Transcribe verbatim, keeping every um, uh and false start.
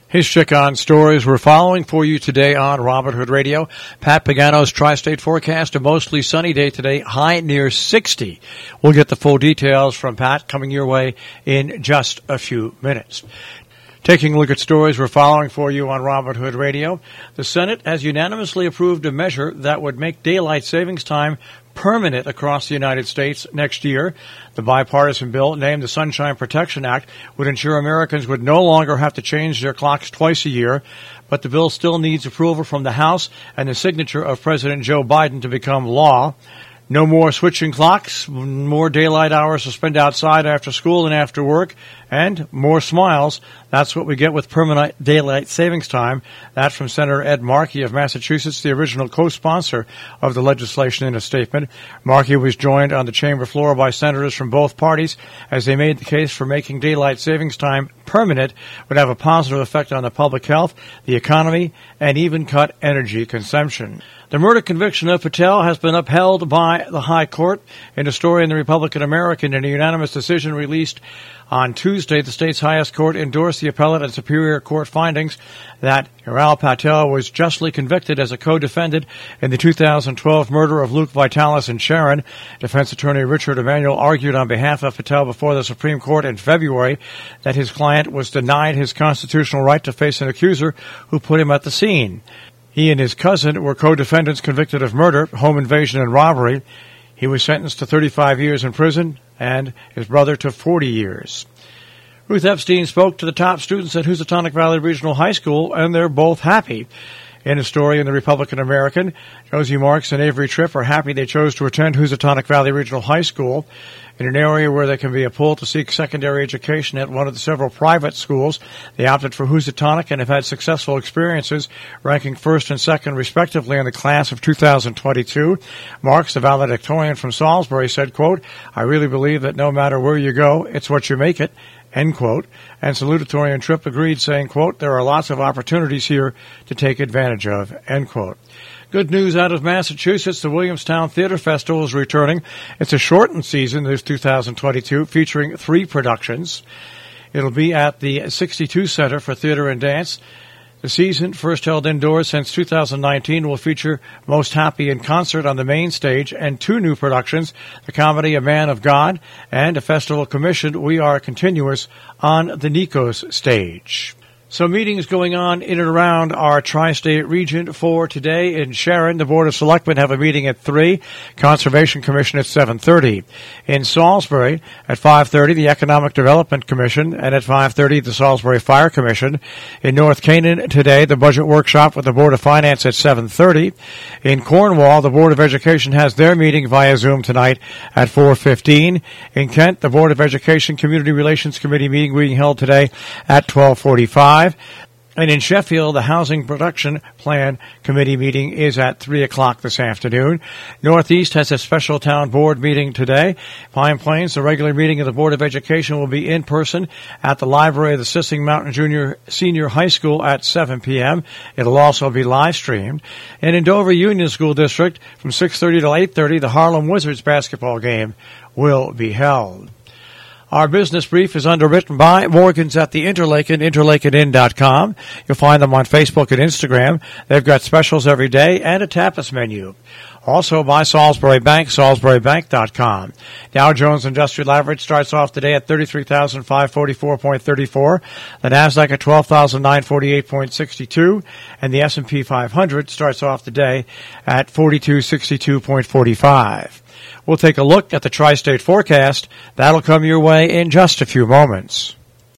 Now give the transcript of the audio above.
His Chick-On stories we're following for you today on Robert Hood Radio. Pat Pagano's Tri-State forecast, a mostly sunny day today, high near sixty. We'll get the full details from Pat coming your way in just a few minutes. Taking a look at stories we're following for you on Robert Hood Radio. The Senate has unanimously approved a measure that would make daylight savings time permanent across the United States next year. The bipartisan bill, named the Sunshine Protection Act, would ensure Americans would no longer have to change their clocks twice a year, but the bill still needs approval from the House and the signature of President Joe Biden to become law. No more switching clocks, more daylight hours to spend outside after school and after work, and more smiles. That's what we get with permanent daylight savings time. That's from Senator Ed Markey of Massachusetts, the original co-sponsor of the legislation in a statement. Markey was joined on the chamber floor by senators from both parties as they made the case for making daylight savings time permanent would have a positive effect on the public health, the economy, and even cut energy consumption. The murder conviction of Patel has been upheld by the High Court. In a story in the Republican American, in a unanimous decision released on Tuesday, the state's highest court endorsed the appellate and superior court findings that Hiral Patel was justly convicted as a co-defendant in the two thousand twelve murder of Luke Vitalis and Sharon. Defense attorney Richard Emanuel argued on behalf of Patel before the Supreme Court in February that his client was denied his constitutional right to face an accuser who put him at the scene. He and his cousin were co-defendants convicted of murder, home invasion, and robbery. He was sentenced to thirty-five years in prison, and his brother to forty years. Ruth Epstein spoke to the top students at Housatonic Valley Regional High School, and they're both happy. In a story in the Republican American, Josie Marks and Avery Tripp are happy they chose to attend Housatonic Valley Regional High School. In an area where there can be a pull to seek secondary education at one of the several private schools, they opted for Housatonic and have had successful experiences, ranking first and second respectively in the class of two thousand twenty-two. Marks, the valedictorian from Salisbury, said, quote, "I really believe that no matter where you go, it's what you make it," end quote. And salutatorian Tripp agreed, saying, quote, "There are lots of opportunities here to take advantage of," end quote. Good news out of Massachusetts. The Williamstown Theater Festival is returning. It's a shortened season, this two thousand twenty-two, featuring three productions. It'll be at the sixty-two Center for Theater and Dance. The season, first held indoors since two thousand nineteen, will feature Most Happy in Concert on the main stage and two new productions, the comedy A Man of God and a festival commissioned We Are Continuous on the Nikos stage. So meetings going on in and around our tri-state region for today. In Sharon, the Board of Selectmen have a meeting at three, Conservation Commission at seven thirty. In Salisbury, at five thirty, the Economic Development Commission, and at five thirty, the Salisbury Fire Commission. In North Canaan today, the Budget Workshop with the Board of Finance at seven thirty. In Cornwall, the Board of Education has their meeting via Zoom tonight at four fifteen. In Kent, the Board of Education Community Relations Committee meeting being held today at twelve forty-five. And in Sheffield, the Housing Production Plan Committee meeting is at three o'clock this afternoon. Northeast has a special town board meeting today. Pine Plains, the regular meeting of the Board of Education will be in person at the library of the Sissing Mountain Junior Senior High School at seven p.m. It'll also be live streamed. And in Dover Union School District, from six thirty to eight thirty, the Harlem Wizards basketball game will be held. Our business brief is underwritten by Morgan's at the Interlaken, interlaken inn dot com. You'll find them on Facebook and Instagram. They've got specials every day and a tapas menu. Also by Salisbury Bank, salisbury bank dot com. Dow Jones Industrial Average starts off the day at thirty-three thousand five hundred forty-four point three four. The Nasdaq at twelve thousand nine hundred forty-eight point six two. And the S and P five hundred starts off the day at forty-two sixty-two point four five. We'll take a look at the tri-state forecast. That'll come your way in just a few moments.